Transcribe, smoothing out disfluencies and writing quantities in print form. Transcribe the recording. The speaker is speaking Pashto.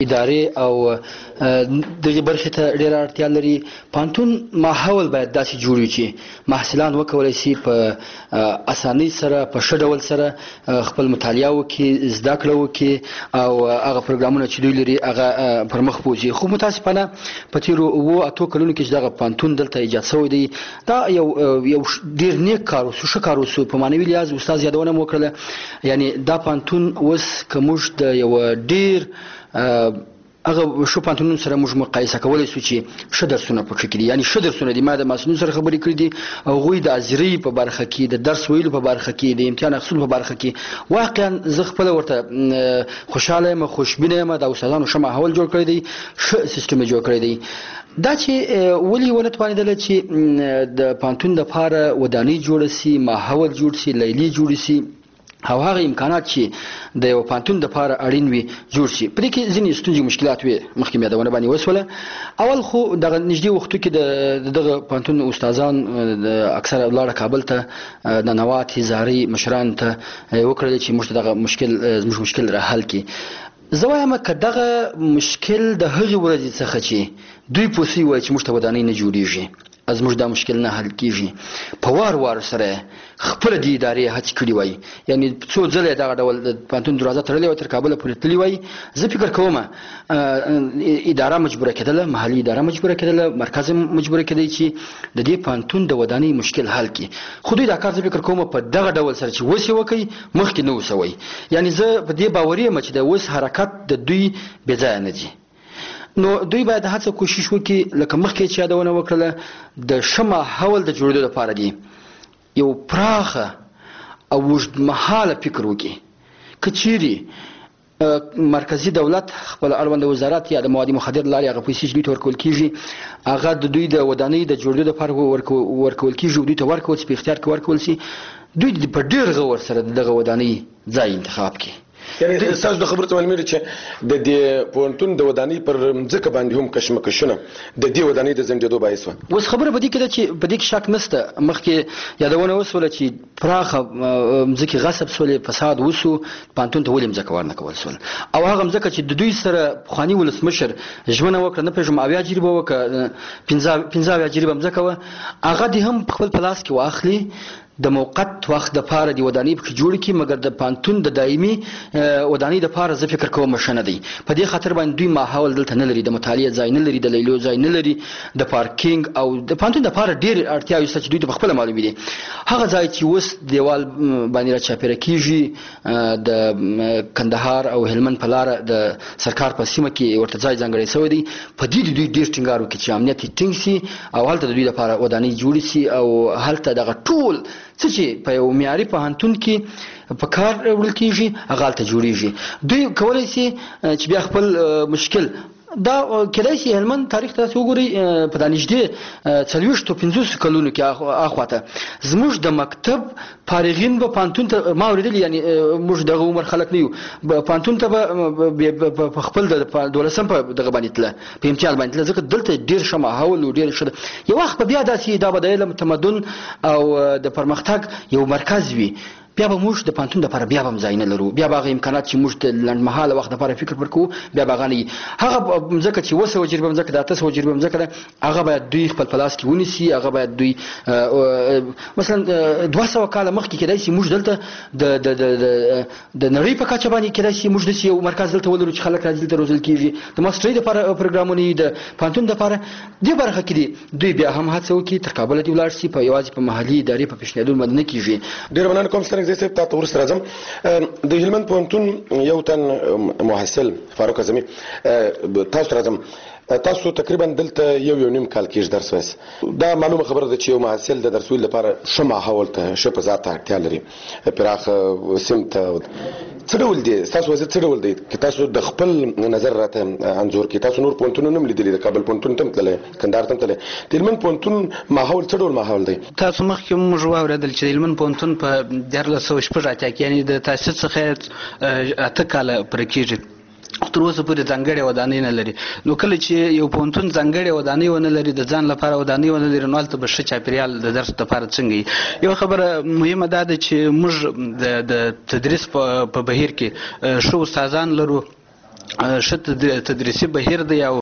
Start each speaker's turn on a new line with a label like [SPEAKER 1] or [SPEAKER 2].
[SPEAKER 1] ادارې او دغه برخې ته ډېره اړتیا لري. پوهنتون ماحول باید داسې جوړ وي چې محصلان وکولی شي په اسانۍ سره په ښه ډول سره خپل مطالعه وکړي، زده کړه وکړي او هغه پروګرامونه چې دوی لري هغه پر مخ بوځي. خو متاسفانه په تېرو 7-8 کلونو کې چې دغه پوهنتون دلته ایجاد شوی دی دا یو ډېر نیک کار وسو، ښه کار وسو. په معنوي لحاظ استاد یادونه مو وکړله، یعنې دا پوهنتون اوس که موږ د یو ډېر هغه ښه پوهنتونونو سره موږ مقایسه کولی شو چې ښه درسونه پکې دي، یعنې ښه درسونه دي. ما د محصلینو سره خبرې کړې دي، هغوی د حاضرۍ په برخه کې، د درس ویلو په برخه کې، د امتحان اخیستلو په برخه کې واقعا زه خپله ورته خوشحاله یم، خوشبینه یم. د استادانو ښه ماحول جوړ کړی دی، ښه سیستم یې جوړ کړی دی. دا چې ولې ونه توانېدله چې د پوهنتون دپاره ودانۍ جوړه سي، ماحول جوړ سي، لیلې جوړې سي او هغه امکانات چې د یو پوهنتون دپاره اړین وي جوړ شي. په دې کې ځینې ستونزې مشکلات وې، مخکې مې یادونه باندې وسوله. اول خو دغه نږدې وختو کې دغه پوهنتون استادان اکثره ولاړه کابل ته، ننوات هزارۍ مشرانو ته وکړل چې موږ ته دغه زموږ مشکل را حل کړي. زه وایم که دغه مشکل د هغې ورځې څخه چې دوی پوه سوي وای چې موږ ته ودانۍ نه جوړېږي، زموږ دا مشکل نه حل کېږي، په وار سره خپله دې ادارې هڅې کړي وای، یعنې څو ځله یې دغه ډول د پوهنتون دروازه تړلې وای، تر کابله پورې تللي وای. زه فکر کوم اداره مجبوره کېدله، محلي اداره مجبوره کېدله، مرکز مجبوره کېدی چې د دې پوهنتون د ودانۍ مشکل حل کړي. خو دوی دا کار زه فکر کوم په دغه ډول سره چې اوس یې وکړي مخکې نه اوسوی. یعنې زه په دې باوري یم چې د اوس حرکت د دوی بې ځایه نه دي. نو دوی باید هڅه کوشش وکړي، لکه مخکې چې یادونه وکړله، د ښه ماحول د جوړېدو لپاره دي یو پراخه او اوږدمهاله فکر وکړي. که چیرې مرکزي دولت خپل اړونده وزارت یا د مواد مخدر لارې هغه پیسې چې دوی ته ورکول کېږي هغه د دوی د ودانۍ د جوړېدو لپاره ورکول کېږي او دوی ته ورکول شي، په اختیار کې ورکول شي، دوی په ډېر غور سره دغه ودانۍ ځای انتخاب کړي.
[SPEAKER 2] یعنې ستاسو د خبرو ته معلومېږي چې د دې پوهنتون د ودانۍ پر مځکه باندې هم کشمکشونه د دې ودانۍ د ځنډېدو باعث وه.
[SPEAKER 1] اوس خبره په دې کې ده چې په دې کې شک نشته، مخکې یادونه وسوله چې پراخه مځکې غصب سولې، فساد وسو، پوهنتون ته ولې مځکه ورنه کول سول. او هغه مځکه چې د دوی سره پخواني ولسمشر ژمنه وکړه، نه پوهېږم 80 جریبه وکړه، 15 جریبه مځکه وه، هغه دې هم په خپل په لاس کې واخلي، د موقت وخت دپاره دی ودانۍ پکې جوړ کړي، مګر د پوهنتون د دایمي ودانۍ دپاره زه فکر کوم ښه نه دی. په دې خاطر باندې دوی ماحول دلته نه لري، د مطالعې ځای نه لري، د لیلیو ځای نه لري، د پارکینګ او د پوهنتون دپاره ډېر اړتیاوې شته چې دوی ته په خپله معلومې دي. هغه ځای چې اوس دیوال باندې را چاپېره کېږي د کندهار او هلمند په لاره د سرکار په سیمه کې ورته ځای ځانګړی شوی دی، په دې دوی ډېر ټینګار وکړي چې امنیت یې ټینګ شي او هلته د دوی لپاره ودانۍ جوړې شي او هلته دغه ټول څه چې په یو معیاري پوهنتون کې په کار وړل کېږي هغه هلته جوړېږي. دوی کولی شي چې بیا خپل مشکل دا کېدای شي هلمند تاریخ ته وګورئ، په دا نږدې 40-50 کلونو کې اخواته زموږ د مکتب فارغین به پوهنتون ته ما اورېدلي، یعنې موږ دغه عمر خلک نه یو، پوهنتون ته به په خپل د 12 په دغه باندې تله، په امتحان باندې تله، ځکه دلته ډېر ښه ماحول و، ډېر ښه. یو وخت به بیا داسې دا به د علم، تمدن او د پرمختګ یو مرکز وي، بیا به موږ د پوهنتون دپاره بیا به هم ځای نه لرو، بیا به هغه امکانات چې موږ د لنډمهاله وخت دپاره فکر پر کوو بیا به هغه نه وي. هغه مځکه چې 200 جریبه مځکه ده، 800 جریبه مځکه ده، هغه باید دوی خپل په لاس کې ونیسي، هغه باید دوی مثلا 200 کاله مخکې کېدای شي موږ دلته د نړۍ په کچه باندې کېدای شي موږ داسې یو مرکز دلته ولرو چې خلک راځي دلته روزل کېږي، د ماسټرۍ دپاره پروګرامونه یي، د پوهنتون دپاره. دې برخه کې دوی بیا هم هڅه وکړي تر کابله دې ولاړ شي، په یوازې په محلي ادارې په پیشنهادونو باندې نه کېږي.
[SPEAKER 2] ډېره مننه کوم سترګې صاحب، تاسو ورسره راځم. د هلمند پوهنتون یو تن محصل فاروق اعظمي، تاسو راځم. تاسو تقریبا دلته یو نیم کال کېږي درس وایست. دا معلومه خبره ده چې یو محصل د درس ویلو لپاره ښه ماحول ته، ښه فضا ته اړتیا لري، پراخه سیمت ته. څه ډول دی ستاسو وضعیت، څه ډول دی که تاسو د خپل نظر راته انځور کړئ؟ تاسو نور پوهنتونونه هم لیدلي، د کابل پوهنتون ته هم تللی، کندهار ته هم تللی، د هلمند پوهنتون ماحول څه ډول ماحول دی؟
[SPEAKER 3] تاسو مخکې موږ واورېدل چې د هلمند پوهنتون په 1986 کې، یعنې د تاسیس څخه 8 کاله پوره کېږي، تر اوسه پورې ځانګړې ودانۍ نه لري. نو کله چې یو پوهنتون ځانګړې ودانۍ ونه لري، د ځان لپاره ودانۍ ونه لري، نو هلته به ښه چاپېریال د درس لپاره څنګه وي؟ یوه خبره مهمه دا ده چې موږ د تدریس په بهیر کې ښه استادان لرو، ښه تدریسي بهیر دی او